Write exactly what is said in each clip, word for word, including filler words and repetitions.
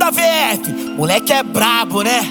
Fala, V F, moleque é brabo, né?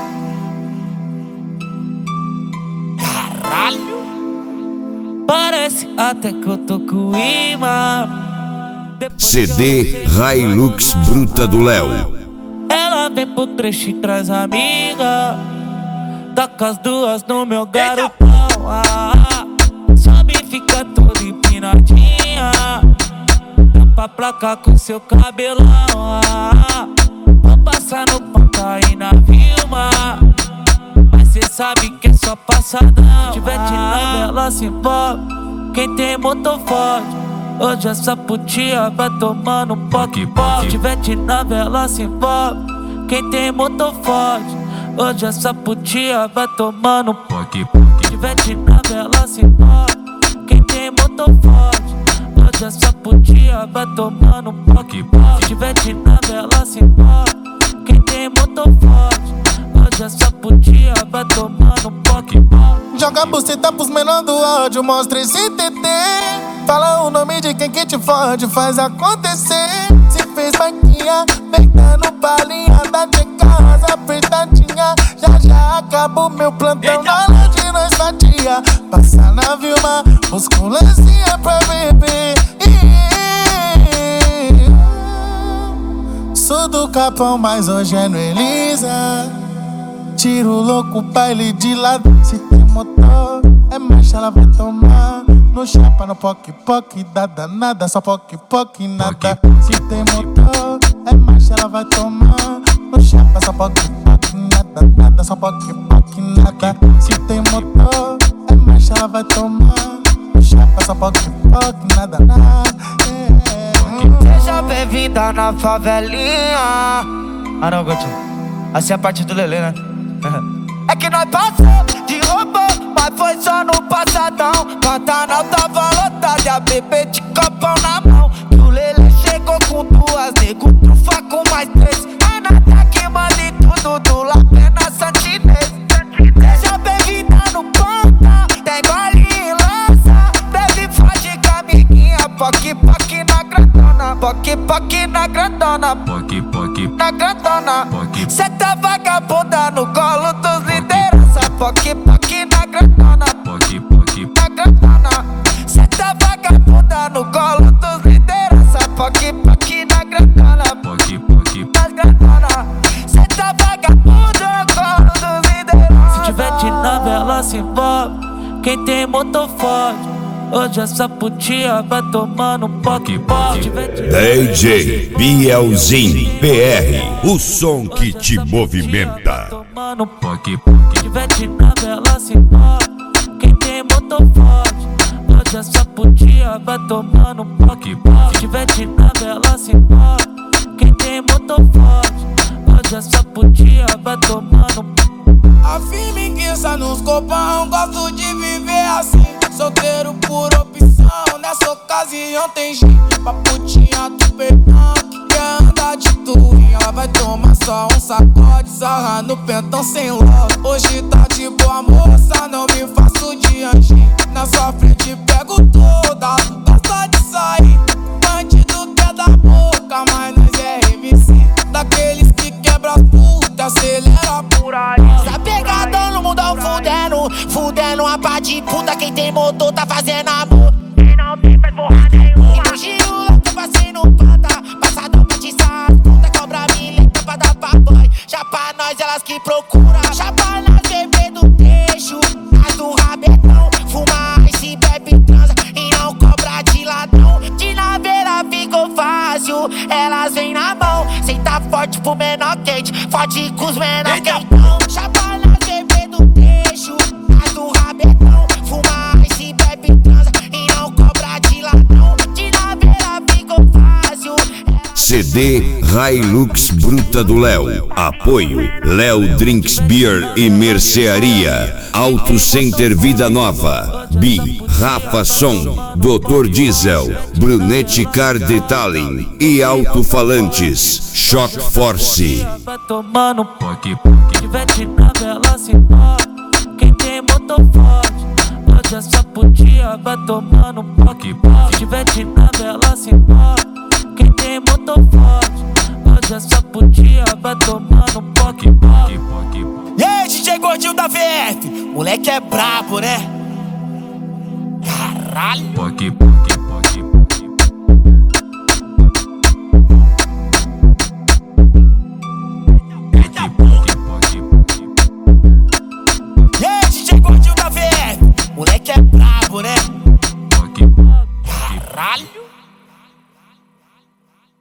Caralho. Parece até que eu tô com imã. C D Hilux Bruta do Léo. Ela vem pro trecho e traz amiga. Tá com as duas no meu garotão. Ah, sobe e fica toda empinadinha. Tampa a placa com seu cabelão. Ah, vou passar no ponta aí na Vilma. Mas cê sabe que é só passadão. Se tiver de nave, ela se envolve. Quem tem motor forte, hoje essa putinha vai tomando um poque-poque. Se tiver de nave, ela se envolve. Quem tem motor forte, hoje essa putinha vai tomando um poque-poque. Se tiver de nave, ela se envolve. Quem tem motor forte, hoje essa putinha vai tomando um poque-poque. Se tiver de nave, ela se envolve. Quem tem motor forte, hoje essa putinha vai tomando um poque-poque. Joga a buceta pros menor do ódio, mostra esse T T. Fala o nome de quem que te fode, faz acontecer. Se fez banquinha, deitando balinha, dá de casa apertadinha. Já já acaba o meu plantão, na hora de nós fatia. Passa na Vilma, busca um lancinha pra beber. Sou do Capão, mas hoje é no Elisa. Tiro louco, baile de lado. Se tem motor, é marcha, ela vai tomar. No chapa, no poque-poque, dá danada, só poque-poque, nada. Se tem motor, é marcha, ela vai tomar. No chapa, só poque-poque, nada, nada, só poque-poque, nada. Se tem motor, é marcha, ela vai tomar. No chapa, só poque-poque, nada, nada. Seja bem-vinda na favelinha. Ah não, Gotinho, assim é a parte do Lelê, né? É que nós passamos de robô, mas foi só no passadão. Pantanal tava lotado e a bebê de copão na mão. Que o Lelê chegou com duas, nego trufa com mais três. É nada que manda em tudo, do Lapé na Santinês. Seja bem-vinda no ponta, tem gole e lança. Bebe forte com a amiguinha, poque poque na grandona. Poque poque na grandona, poque poque na grandona. Cê tá vagabunda no colo dos liderança. Poque poque na grandona, poque poque na grandona. Cê tá vagabunda no colo dos liderança. Poque poque na grandona, poque poque na grandona. Cê tá vagabunda no colo dos liderança. Se tiver de nave, ela se envolve. Quem tem motor forte, hoje essa putinha vai tomando um poque-poque. D J Bielzinho P R, o som que te movimenta. Tomando um poque-poque. Se tiver de nave, ela se envolve. Quem tem motor forte, hoje essa putinha vai tomando um poque-poque. Se tiver de nave, ela se envolve. Quem tem motor forte, hoje essa putinha vai tomando um. A firmiguiça nos copão, gosto de viver assim. Solteiro por opção, nessa ocasião tem gente pra putinha do perdão que quer andar de tourinho. Ela vai tomar só um sacode, sarra no pentão sem love. Hoje tá de boa moça, não me faço de anjinho. Na sua frente pego toda, gosta de sair. Bandido quer da boca, mas nós é M C. Daqueles que quebra as putas, acelera por aí. Tá pegadão no mundão fudendo, fudendo a pá de puta. Quem tem motor tá fazendo amor e não tem faz porra nenhuma. Imagina o louco, passei no pata, passadão pra te sair. Puta cobra mileta pra dar pra banho. Já pra nós elas que procura, já pra nós bebê do trecho. As do rabetão, fuma e bebe transa e não cobra de ladrão. De naveira ficou fácil, elas vêm na mão. Senta forte pro menor quente, forte com os menor quentão. Já pra nós bebê do trecho, as do rabetão, fuma e bebe transa e não cobra de ladrão. De naveira ficou fácil. C D Hilux Bruta do Léo. Apoio Léo Drinks Beer e Mercearia. Auto Center Vida Nova. Bi, Rafa Som, doutor Diesel, Brunete Car Detailing e Alto-Falantes Shock Force. Vai tomando um poque-poque. Se tiver de nave, ela se envolve. Quem tem motor forte, hoje essa putinha vai tomando um poque-poque. Se tiver de nave, ela se envolve. Quem tem motor forte, hoje Hoje essa putinha vai tomando poque, poque, poque. E aí, D J Gordinho da V F, moleque é brabo, né? Caralho. Poque, poque.